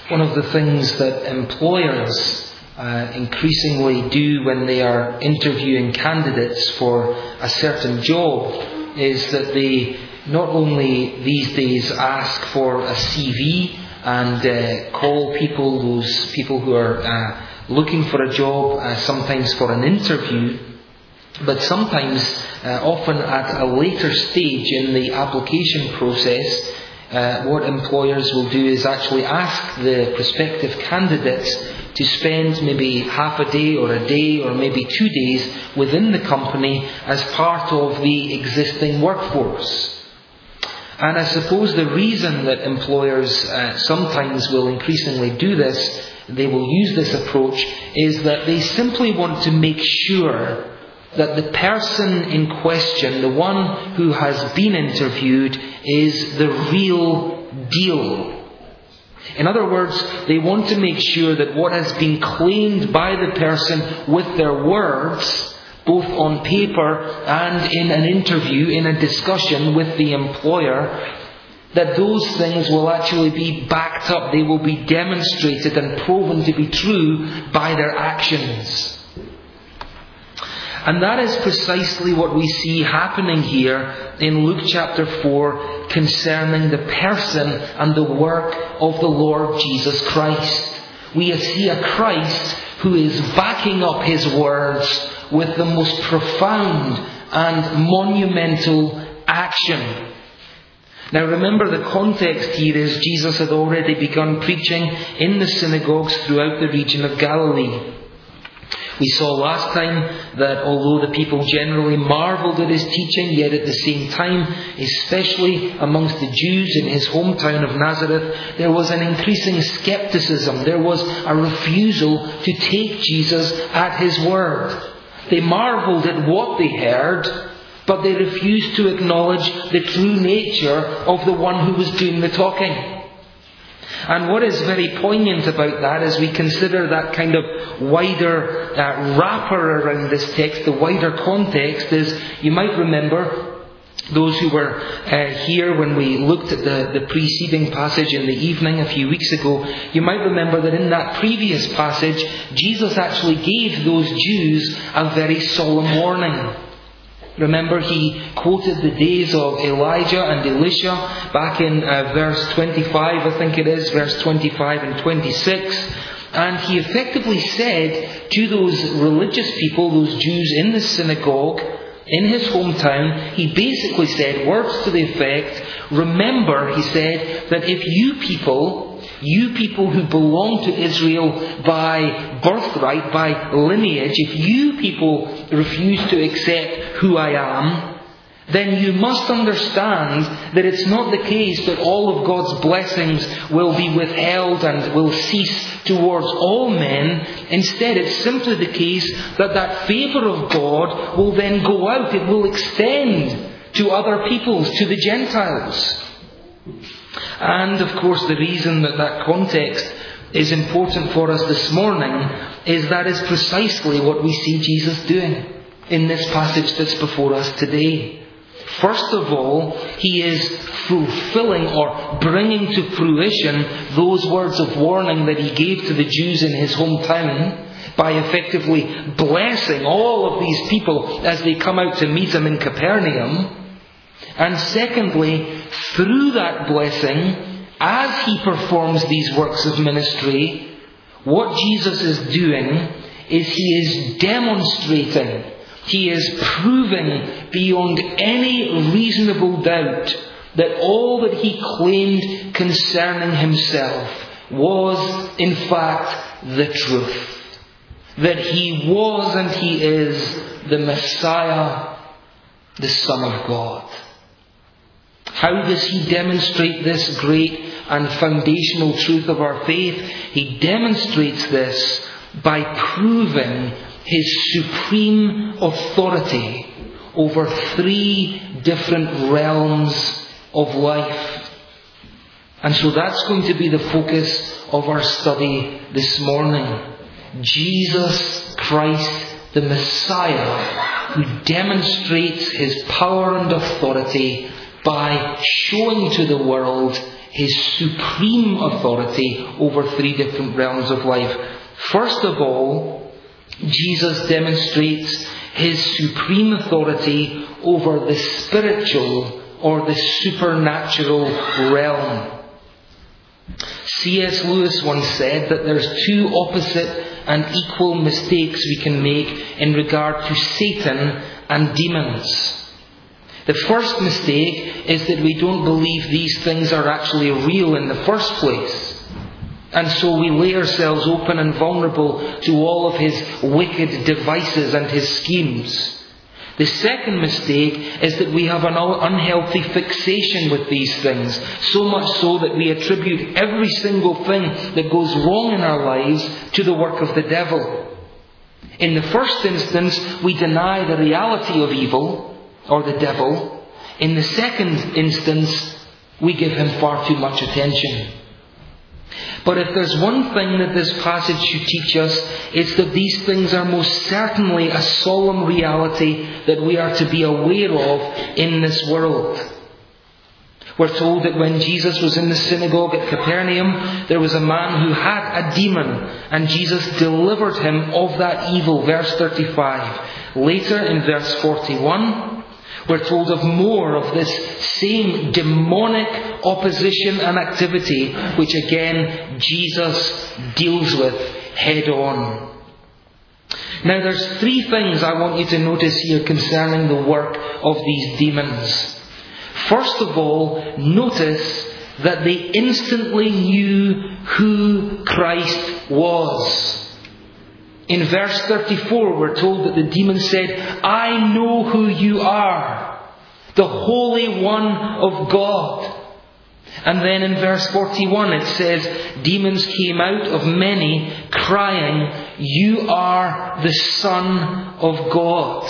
One of the things that employers increasingly do when they are interviewing candidates for a certain job is that they not only these days ask for a CV and call those people who are looking for a job sometimes for an interview, but sometimes, often at a later stage in the application process, what employers will do is actually ask the prospective candidates to spend maybe half a day or maybe 2 days within the company as part of the existing workforce. And I suppose the reason that employers sometimes will increasingly do this, they will use this approach, is that they simply want to make sure that the person in question, the one who has been interviewed, is the real deal. In other words, they want to make sure that what has been claimed by the person with their words, both on paper and in an interview, in a discussion with the employer, that those things will actually be backed up. They will be demonstrated and proven to be true by their actions. And that is precisely what we see happening here in Luke chapter 4 concerning the person and the work of the Lord Jesus Christ. We see a Christ who is backing up his words with the most profound and monumental action. Now remember, the context here is Jesus had already begun preaching in the synagogues throughout the region of Galilee. We saw last time that although the people generally marvelled at his teaching, yet at the same time, especially amongst the Jews in his hometown of Nazareth, there was an increasing scepticism. There was a refusal to take Jesus at his word. They marvelled at what they heard, but they refused to acknowledge the true nature of the one who was doing the talking. And what is very poignant about that, as we consider that kind of wider wrapper around this text, the wider context, is you might remember, those who were here when we looked at the preceding passage in the evening a few weeks ago, you might remember that in that previous passage, Jesus actually gave those Jews a very solemn warning. Remember, he quoted the days of Elijah and Elisha back in verse 25, I think it is, verse 25 and 26. And he effectively said to those religious people, those Jews in the synagogue, in his hometown, he basically said words to the effect, remember, he said, that if you people who belong to Israel by birthright, by lineage, if you people refuse to accept who I am, then you must understand that it's not the case that all of God's blessings will be withheld and will cease towards all men. Instead, it's simply the case that that favour of God will then go out. It will extend to other peoples, to the Gentiles. And of course, the reason that context is important for us this morning is that is precisely what we see Jesus doing in this passage that's before us today. First of all, he is fulfilling or bringing to fruition those words of warning that he gave to the Jews in his hometown by effectively blessing all of these people as they come out to meet him in Capernaum. And secondly, through that blessing, as he performs these works of ministry, what Jesus is doing is he is demonstrating, he is proving beyond any reasonable doubt that all that he claimed concerning himself was in fact the truth. That he was and he is the Messiah, the Son of God. How does he demonstrate this great and foundational truth of our faith? He demonstrates this by proving his supreme authority over 3 different realms of life. And so that's going to be the focus of our study this morning. Jesus Christ, the Messiah, who demonstrates his power and authority by showing to the world his supreme authority over three different realms of life. First of all, Jesus demonstrates his supreme authority over the spiritual or the supernatural realm. C.S. Lewis once said that there's two opposite and equal mistakes we can make in regard to Satan and demons. The first mistake is that we don't believe these things are actually real in the first place. And so we lay ourselves open and vulnerable to all of his wicked devices and his schemes. The second mistake is that we have an unhealthy fixation with these things, so much so that we attribute every single thing that goes wrong in our lives to the work of the devil. In the first instance, we deny the reality of evil, or the devil. In the second instance, we give him far too much attention. But if there's one thing that this passage should teach us, it's that these things are most certainly a solemn reality that we are to be aware of in this world. We're told that when Jesus was in the synagogue at Capernaum, there was a man who had a demon, and Jesus delivered him of that evil, verse 35. Later, in verse 41, we're told of more of this same demonic opposition and activity, which again Jesus deals with head on. Now there's three things I want you to notice here concerning the work of these demons. First of all, notice that they instantly knew who Christ was. In verse 34, we're told that the demon said, "I know who you are, the Holy One of God." And then in verse 41 it says, demons came out of many, crying, "You are the Son of God."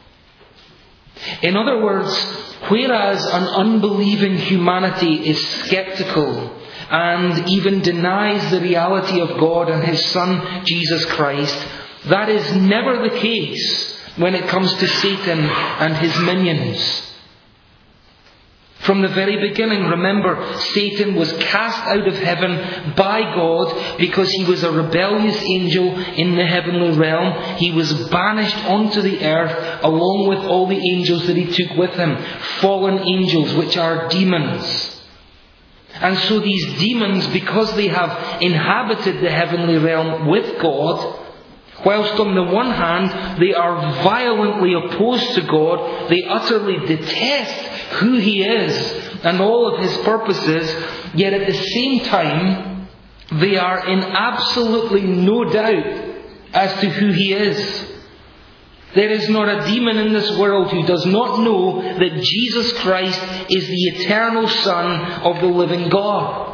In other words, whereas an unbelieving humanity is sceptical and even denies the reality of God and his Son, Jesus Christ, that is never the case when it comes to Satan and his minions. From the very beginning, remember, Satan was cast out of heaven by God because he was a rebellious angel in the heavenly realm. He was banished onto the earth along with all the angels that he took with him, fallen angels, which are demons. And so these demons, because they have inhabited the heavenly realm with God, whilst on the one hand they are violently opposed to God, they utterly detest who he is and all of his purposes, yet at the same time they are in absolutely no doubt as to who he is. There is not a demon in this world who does not know that Jesus Christ is the eternal Son of the living God.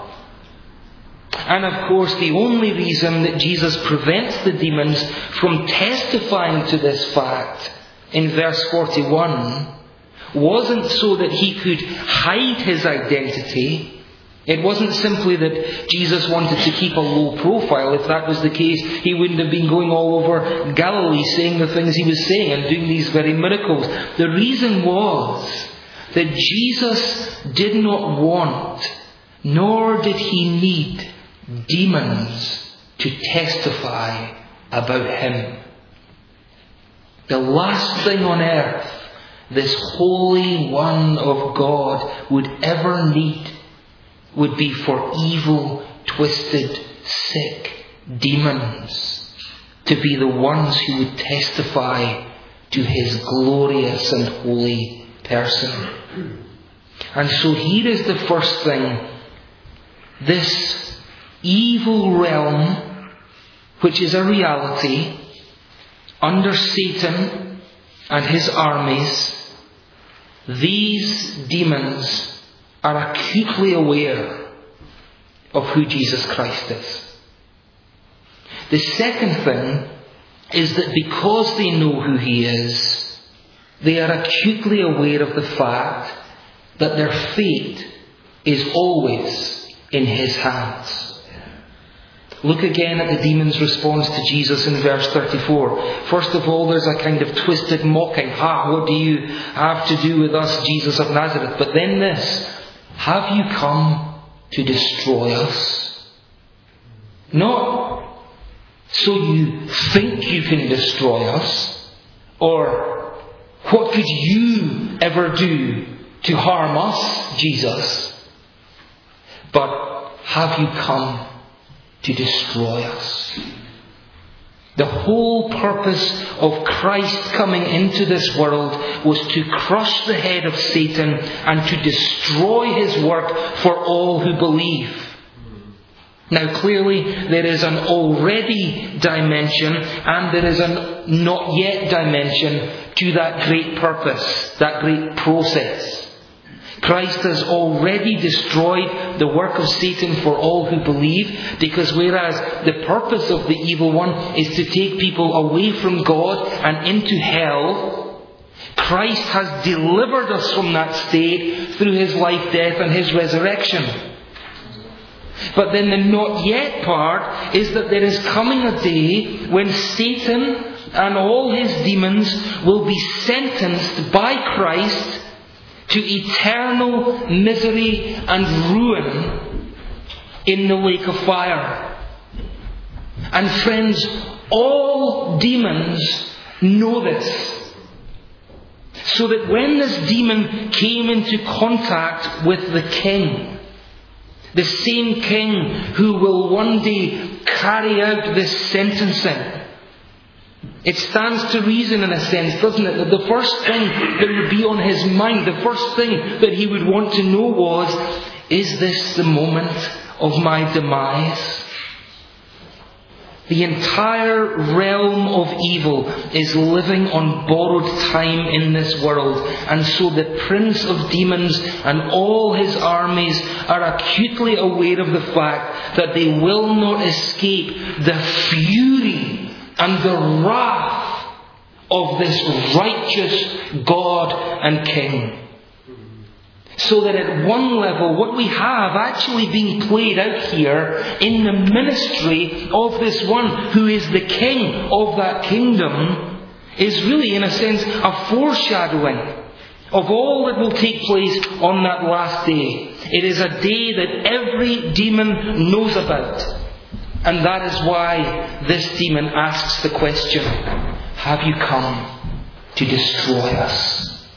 And of course, the only reason that Jesus prevents the demons from testifying to this fact in verse 41 wasn't so that he could hide his identity. It wasn't simply that Jesus wanted to keep a low profile. If that was the case, he wouldn't have been going all over Galilee saying the things he was saying and doing these very miracles. The reason was that Jesus did not want, nor did he need, demons to testify about him. The last thing on earth this Holy One of God would ever need would be for evil, twisted, sick demons to be the ones who would testify to his glorious and holy person. And so here is the first thing. This evil realm, which is a reality, under Satan and his armies, these demons are acutely aware of who Jesus Christ is. The second thing is that because they know who he is, they are acutely aware of the fact that their fate is always in his hands. Look again at the demon's response to Jesus in verse 34. First of all, there's a kind of twisted mocking. What do you have to do with us, Jesus of Nazareth? But then this, have you come to destroy us. Not so you think you can destroy us, or what could you ever do to harm us, Jesus? But have you come to destroy us? The whole purpose of Christ coming into this world was to crush the head of Satan and to destroy his work for all who believe. Now clearly there is an already dimension and there is a not yet dimension to that great purpose, that great process. Christ has already destroyed the work of Satan for all who believe, because whereas the purpose of the evil one is to take people away from God and into hell, Christ has delivered us from that state through his life, death and his resurrection. But then the not yet part is that there is coming a day when Satan and all his demons will be sentenced by Christ to eternal misery and ruin in the lake of fire. And friends, all demons know this. So that when this demon came into contact with the king, the same king who will one day carry out this sentencing, it stands to reason in a sense, doesn't it, that the first thing that would be on his mind, the first thing that he would want to know was, is this the moment of my demise? The entire realm of evil is living on borrowed time in this world, and so the prince of demons and all his armies are acutely aware of the fact that they will not escape the fury and the wrath of this righteous God and King. So that at one level, what we have actually being played out here in the ministry of this one who is the King of that kingdom is really, in a sense, a foreshadowing of all that will take place on that last day. It is a day that every demon knows about. And that is why this demon asks the question, have you come to destroy us?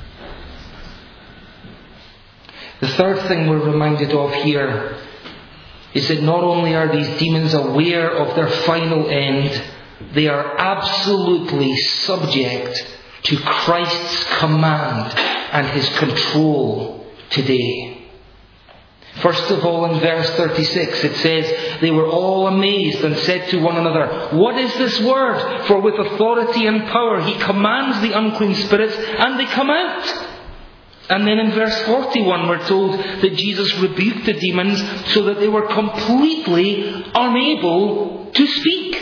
The third thing we're reminded of here is that not only are these demons aware of their final end, they are absolutely subject to Christ's command and his control today. First of all, in verse 36, it says, they were all amazed and said to one another, what is this word? For with authority and power he commands the unclean spirits, and they come out. And then in verse 41 we're told that Jesus rebuked the demons so that they were completely unable to speak.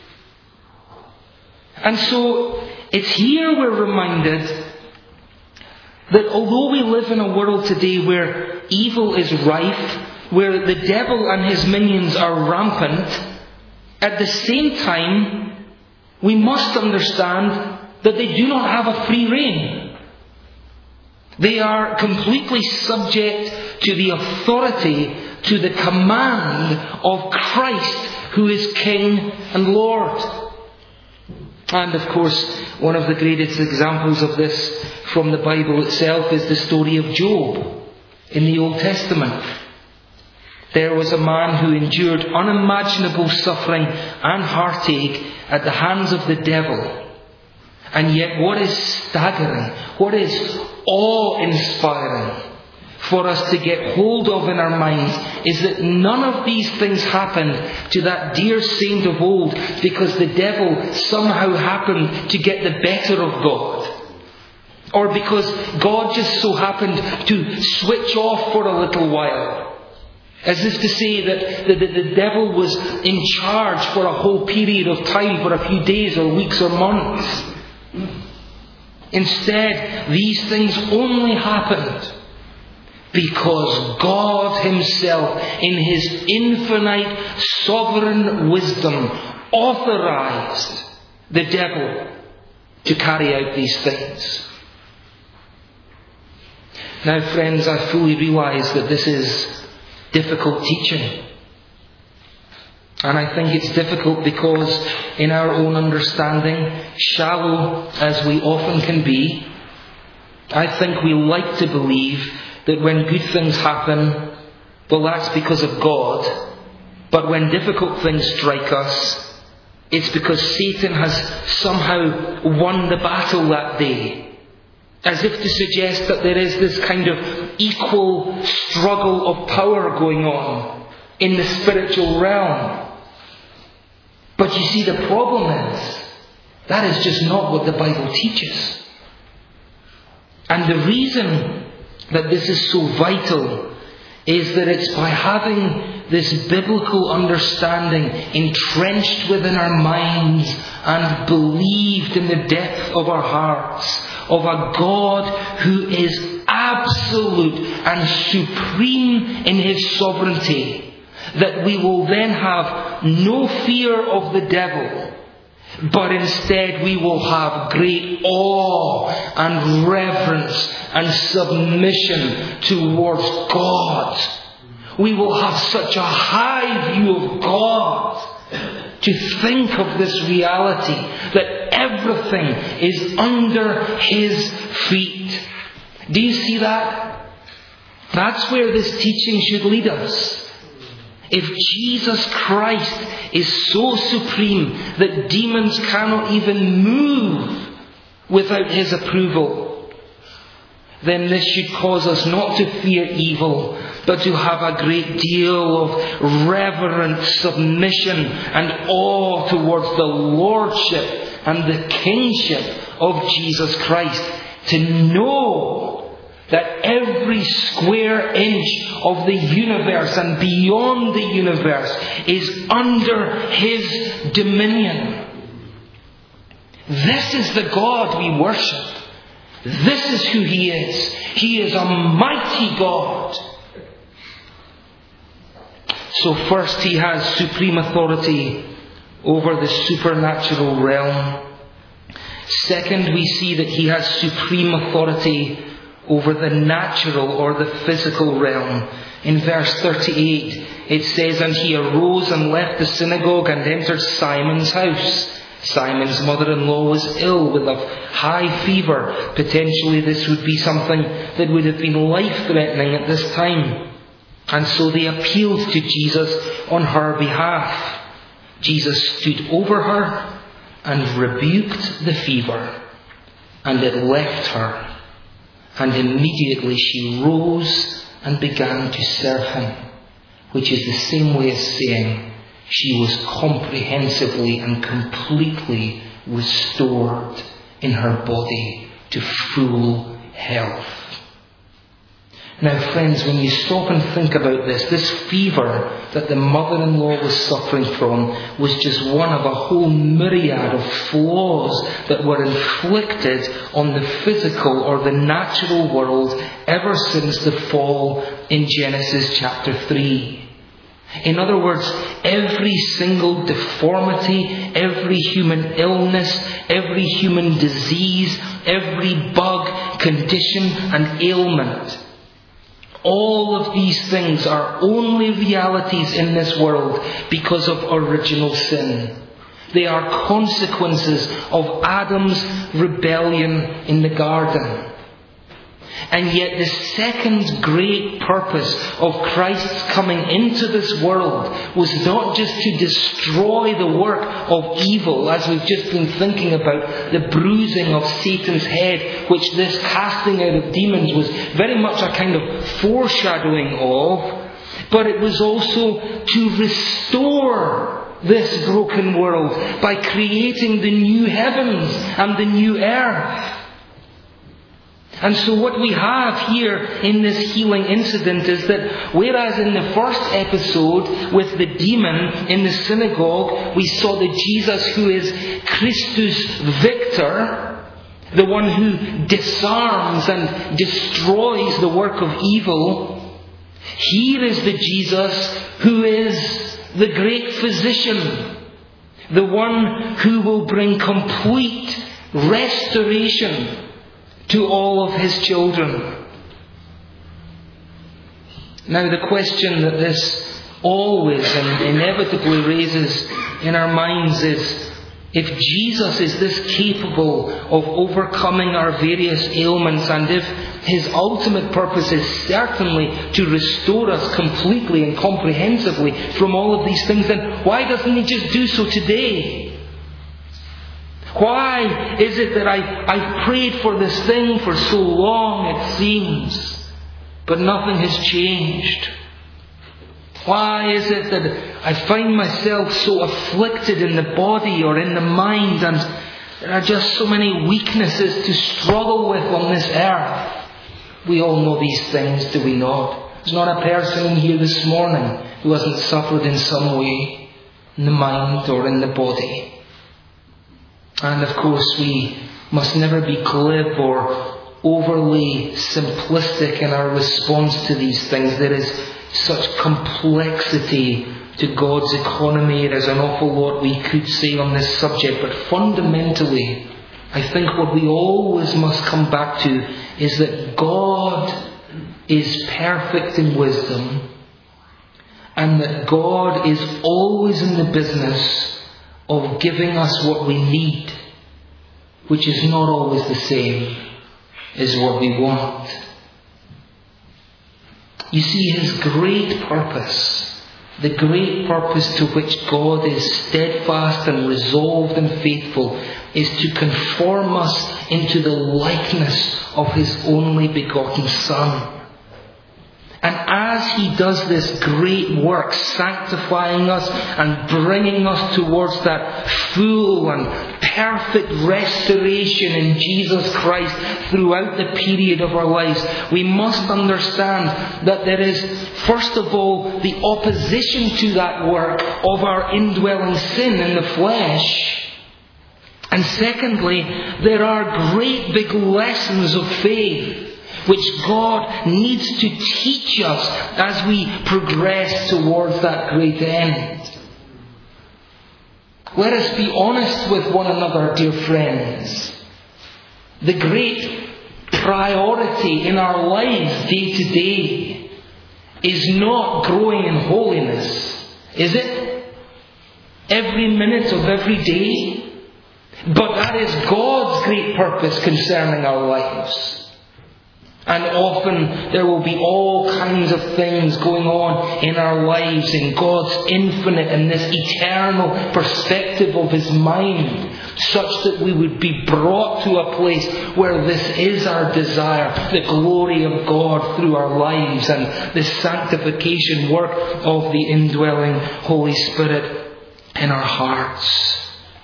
And so it's here we're reminded that although we live in a world today where evil is rife, where the devil and his minions are rampant, at the same time we must understand that they do not have a free rein. They are completely subject to the authority, to the command of Christ, who is King and Lord. And of course, one of the greatest examples of this from the Bible itself is the story of Job in the Old Testament. There was a man who endured unimaginable suffering and heartache at the hands of the devil. And yet what is staggering, what is awe-inspiring for us to get hold of in our minds is that none of these things happened to that dear saint of old because the devil somehow happened to get the better of God. Or because God just so happened to switch off for a little while. As if to say that the devil was in charge for a whole period of time, for a few days or weeks or months. Instead, these things only happened because God himself, in his infinite sovereign wisdom, authorized the devil to carry out these things. Now, friends, I fully realize that this is difficult teaching. And I think it's difficult because in our own understanding, shallow as we often can be, I think we like to believe that when good things happen, well, that's because of God. But when difficult things strike us, it's because Satan has somehow won the battle that day. As if to suggest that there is this kind of equal struggle of power going on in the spiritual realm. But you see, the problem is, that is just not what the Bible teaches. And the reason that this is so vital is that it's by having this biblical understanding entrenched within our minds and believed in the depth of our hearts of a God who is absolute and supreme in His sovereignty, that we will then have no fear of the devil, but instead we will have great awe and reverence and submission towards God. We will have such a high view of God to think of this reality that everything is under His feet. Do you see that? That's where this teaching should lead us. If Jesus Christ is so supreme that demons cannot even move without His approval, then this should cause us not to fear evil, but to have a great deal of reverent submission and awe towards the lordship and the kingship of Jesus Christ. To know that every square inch of the universe and beyond the universe is under His dominion. This is the God we worship. This is who He is. He is a mighty God. So first, He has supreme authority over the supernatural realm. Second, we see that He has supreme authority over the natural or the physical realm. In verse 38, it says, "And He arose and left the synagogue and entered Simon's house. Simon's mother-in-law was ill with a high fever." Potentially this would be something that would have been life-threatening at this time. And so they appealed to Jesus on her behalf. Jesus stood over her and rebuked the fever, and it left her. And immediately she rose and began to serve Him, which is the same way as saying she was comprehensively and completely restored in her body to full health. Now friends, when you stop and think about this fever that the mother-in-law was suffering from was just one of a whole myriad of flaws that were inflicted on the physical or the natural world ever since the fall in Genesis chapter 3. In other words, every single deformity, every human illness, every human disease, every bug, condition and ailment, all of these things are only realities in this world because of original sin. They are consequences of Adam's rebellion in the garden. And yet the second great purpose of Christ's coming into this world was not just to destroy the work of evil, as we've just been thinking about the bruising of Satan's head, which this casting out of demons was very much a kind of foreshadowing of, but it was also to restore this broken world by creating the new heavens and the new earth. And so what we have here in this healing incident is that whereas in the first episode with the demon in the synagogue, we saw the Jesus who is Christus Victor, the one who disarms and destroys the work of evil, here is the Jesus who is the great physician, the one who will bring complete restoration to all of His children. Now, the question that this always and inevitably raises in our minds is, if Jesus is this capable of overcoming our various ailments, and if His ultimate purpose is certainly to restore us completely and comprehensively from all of these things, then why doesn't He just do so today? Why is it that I've prayed for this thing for so long, it seems, but nothing has changed? Why is it that I find myself so afflicted in the body or in the mind, and there are just so many weaknesses to struggle with on this earth? We all know these things, do we not? There's not a person in here this morning who hasn't suffered in some way, in the mind or in the body. And of course we must never be glib or overly simplistic in our response to these things. There is such complexity to God's economy. There's an awful lot we could say on this subject, but fundamentally, I think what we always must come back to is that God is perfect in wisdom, and that God is always in the business of giving us what we need, which is not always the same as what we want. You see, His great purpose, the great purpose to which God is steadfast and resolved and faithful, is to conform us into the likeness of His only begotten Son. And as He does this great work, sanctifying us and bringing us towards that full and perfect restoration in Jesus Christ throughout the period of our lives, we must understand that there is, first of all, the opposition to that work of our indwelling sin in the flesh. And secondly, there are great big lessons of faith which God needs to teach us as we progress towards that great end. Let us be honest with one another, dear friends. The great priority in our lives day to day is not growing in holiness, is it? Every minute of every day? But that is God's great purpose concerning our lives. And often there will be all kinds of things going on in our lives in God's infinite and this eternal perspective of His mind, such that we would be brought to a place where this is our desire, the glory of God through our lives and the sanctification work of the indwelling Holy Spirit in our hearts.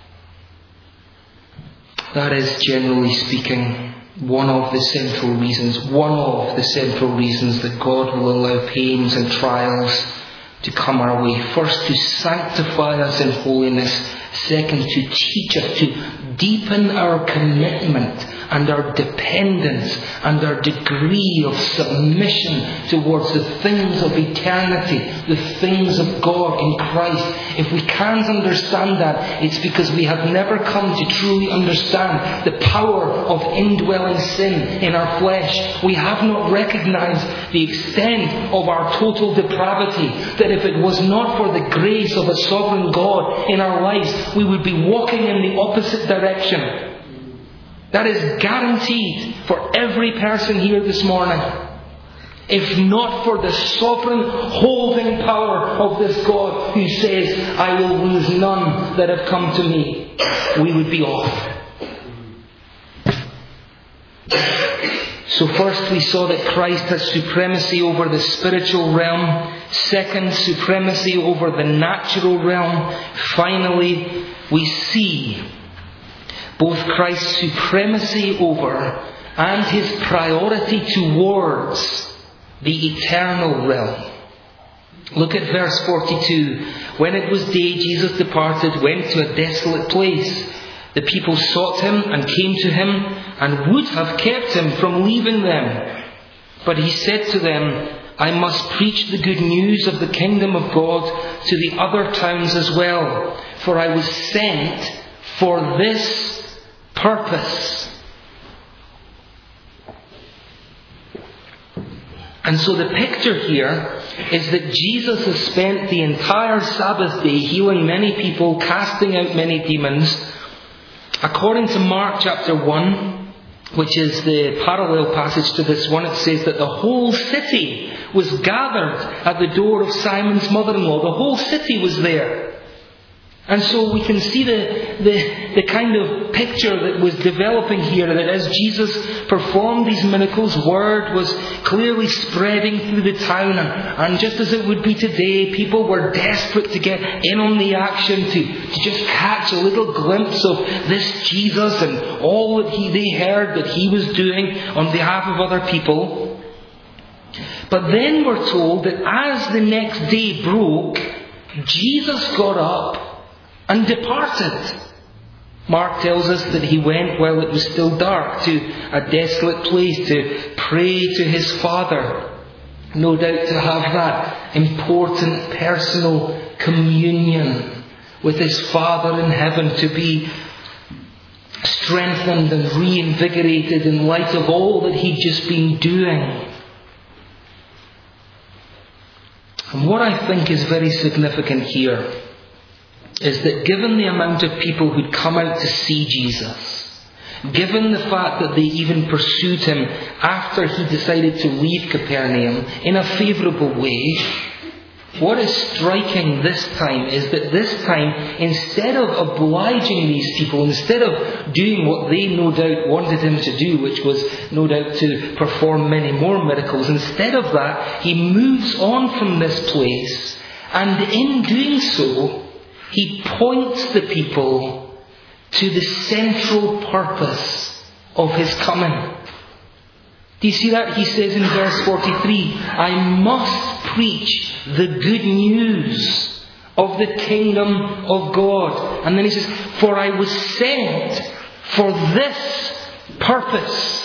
That is, generally speaking, one of the central reasons that God will allow pains and trials to come our way. First, to sanctify us in holiness. Second, to teach us, to deepen our commitment and our dependence and our degree of submission towards the things of eternity, the things of God in Christ. If we can't understand that, it's because we have never come to truly understand the power of indwelling sin in our flesh. We have not recognized the extent of our total depravity, that if it was not for the grace of a sovereign God in our lives, we would be walking in the opposite direction. That is guaranteed for every person here this morning. If not for the sovereign holding power of this God who says, I will lose none that have come to me, we would be off. So first we saw that Christ has supremacy over the spiritual realm. Second, supremacy over the natural realm. Finally, we see both Christ's supremacy over and His priority towards the eternal realm. Look at verse 42. When it was day, Jesus departed, went to a desolate place. The people sought Him and came to Him and would have kept Him from leaving them. But He said to them, I must preach the good news of the kingdom of God to the other towns as well, for I was sent for this purpose. And so the picture here is that Jesus has spent the entire Sabbath day healing many people, casting out many demons. According to Mark chapter 1, which is the parallel passage to this one, it says that the whole city was gathered at the door of Simon's mother-in-law. The whole city was there. And so we can see the kind of picture that was developing here, that as Jesus performed these miracles, word was clearly spreading through the town. And just as it would be today, people were desperate to get in on the action, to just catch a little glimpse of this Jesus and all that they heard that he was doing on behalf of other people. But then we're told that as the next day broke, Jesus got up and departed. Mark tells us that he went while it was still dark to a desolate place to pray to his Father. No doubt to have that important personal communion with his Father in heaven, to be strengthened and reinvigorated in light of all that he'd just been doing. And what I think is very significant here is that given the amount of people who'd come out to see Jesus, given the fact that they even pursued him after he decided to leave Capernaum in a favourable way, what is striking this time is that this time, instead of obliging these people, instead of doing what they no doubt wanted him to do, which was no doubt to perform many more miracles, instead of that, he moves on from this place, and in doing so, he points the people to the central purpose of his coming. Do you see that? He says in verse 43, I must preach the good news of the kingdom of God. And then he says, for I was sent for this purpose.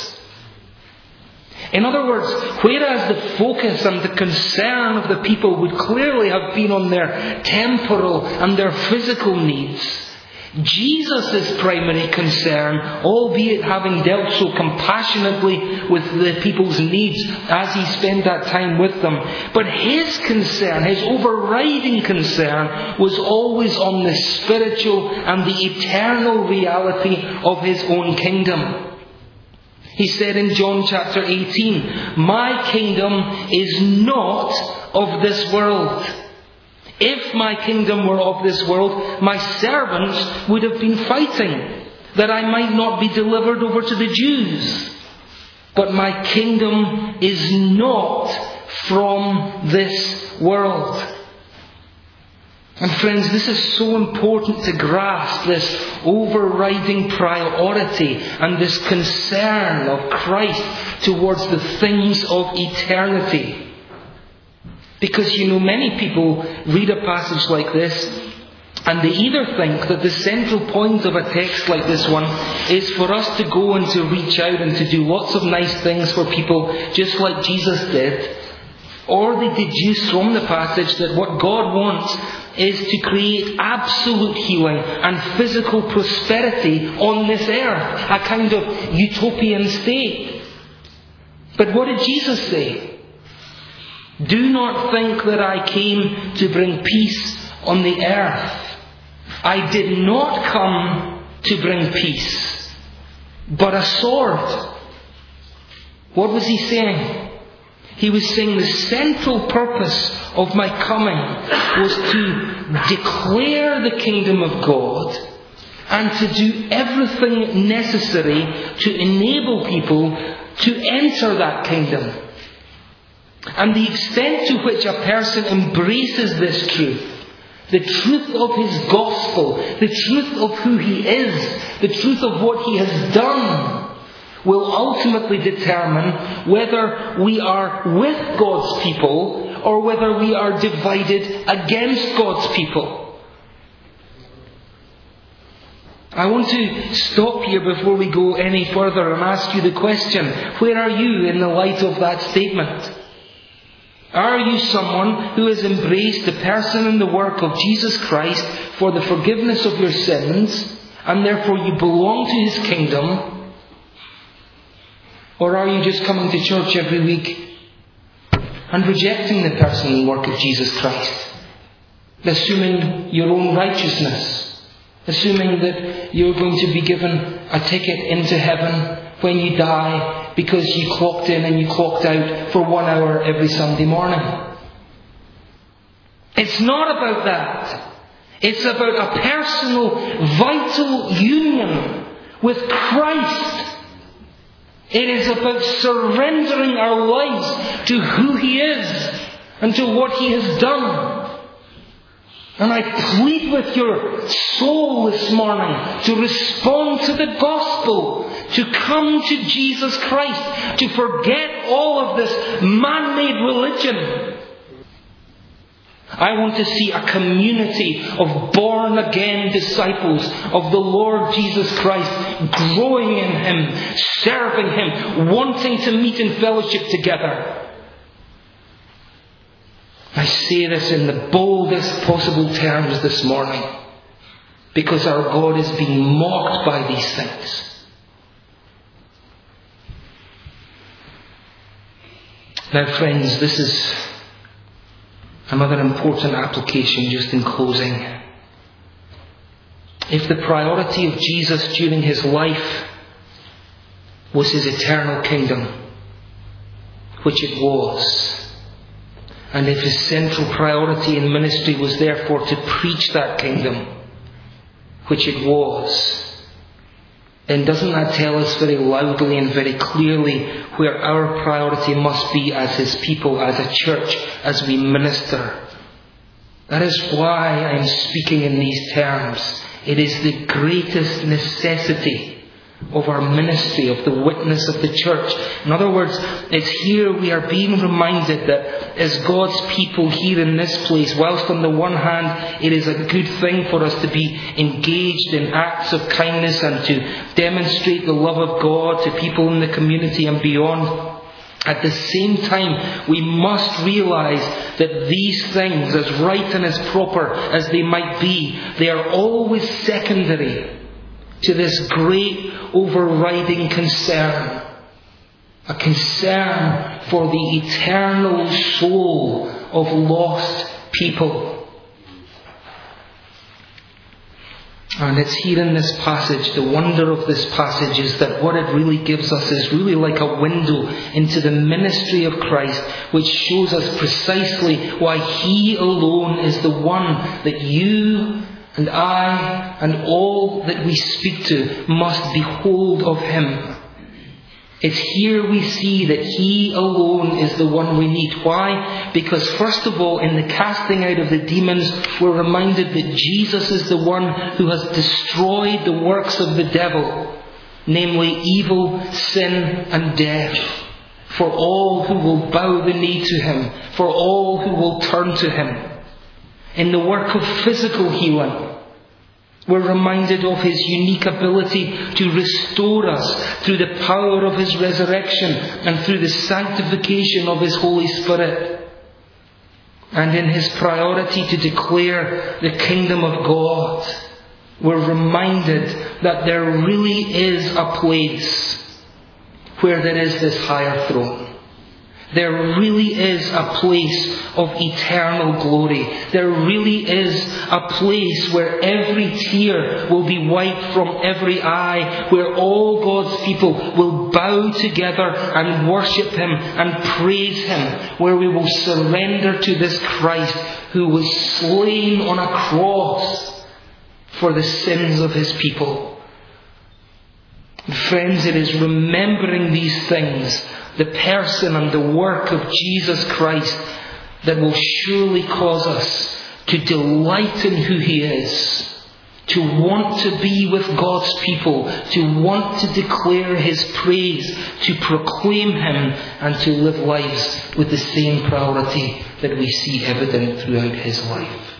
In other words, whereas the focus and the concern of the people would clearly have been on their temporal and their physical needs, Jesus' primary concern, albeit having dealt so compassionately with the people's needs as he spent that time with them, but his concern, his overriding concern, was always on the spiritual and the eternal reality of his own kingdom. He said in John chapter 18, my kingdom is not of this world. If my kingdom were of this world, my servants would have been fighting, that I might not be delivered over to the Jews. But my kingdom is not from this world. And friends, this is so important to grasp, this overriding priority and this concern of Christ towards the things of eternity. Because, many people read a passage like this and they either think that the central point of a text like this one is for us to go and to reach out and to do lots of nice things for people just like Jesus did, or they deduce from the passage that what God wants is to create absolute healing and physical prosperity on this earth, a kind of utopian state. But what did Jesus say? Do not think that I came to bring peace on the earth. I did not come to bring peace, but a sword. What was he saying? He was saying the central purpose of my coming was to declare the kingdom of God and to do everything necessary to enable people to enter that kingdom. And the extent to which a person embraces this truth, the truth of his gospel, the truth of who he is, the truth of what he has done, will ultimately determine whether we are with God's people or whether we are divided against God's people. I want to stop here before we go any further and ask you the question, where are you in the light of that statement? Are you someone who has embraced the person and the work of Jesus Christ for the forgiveness of your sins, and therefore you belong to his kingdom? Or are you just coming to church every week and rejecting the person and work of Jesus Christ. Assuming your own righteousness. Assuming that you're going to be given a ticket into heaven when you die because you clocked in and you clocked out for 1 hour every Sunday morning. It's not about that. It's about a personal, vital union with Christ. It is about surrendering our lives to who He is and to what He has done. And I plead with your soul this morning to respond to the gospel, to come to Jesus Christ, to forget all of this man-made religion. I want to see a community of born-again disciples of the Lord Jesus Christ, growing in Him, serving Him, wanting to meet in fellowship together. I say this in the boldest possible terms this morning, because our God is being mocked by these things. Now, friends, this is another important application just in closing. If the priority of Jesus during His life was His eternal kingdom, which it was, and if His central priority in ministry was therefore to preach that kingdom, which it was, then doesn't that tell us very loudly and very clearly where our priority must be as His people, as a church, as we minister? That is why I am speaking in these terms. It is the greatest necessity of our ministry, of the witness of the church. In other words, it's here we are being reminded that as God's people here in this place, whilst on the one hand it is a good thing for us to be engaged in acts of kindness and to demonstrate the love of God to people in the community and beyond, at the same time we must realise that these things, as right and as proper as they might be, they are always secondary to this great overriding concern. A concern for the eternal soul of lost people. And it's here in this passage, the wonder of this passage is that what it really gives us is really like a window into the ministry of Christ, which shows us precisely why He alone is the one that you and I and all that we speak to must behold of Him. It's here we see that He alone is the one we need. Why? Because first of all, in the casting out of the demons, we're reminded that Jesus is the one who has destroyed the works of the devil, namely evil, sin and death, for all who will bow the knee to Him, for all who will turn to Him. In the work of physical healing, we're reminded of His unique ability to restore us through the power of His resurrection and through the sanctification of His Holy Spirit. And in His priority to declare the kingdom of God, we're reminded that there really is a place where there is this higher throne. There really is a place of eternal glory. There really is a place where every tear will be wiped from every eye, where all God's people will bow together and worship Him and praise Him, where we will surrender to this Christ who was slain on a cross for the sins of His people. Friends, it is remembering these things, the person and the work of Jesus Christ, that will surely cause us to delight in who He is, to want to be with God's people, to want to declare His praise, to proclaim Him, and to live lives with the same priority that we see evident throughout His life.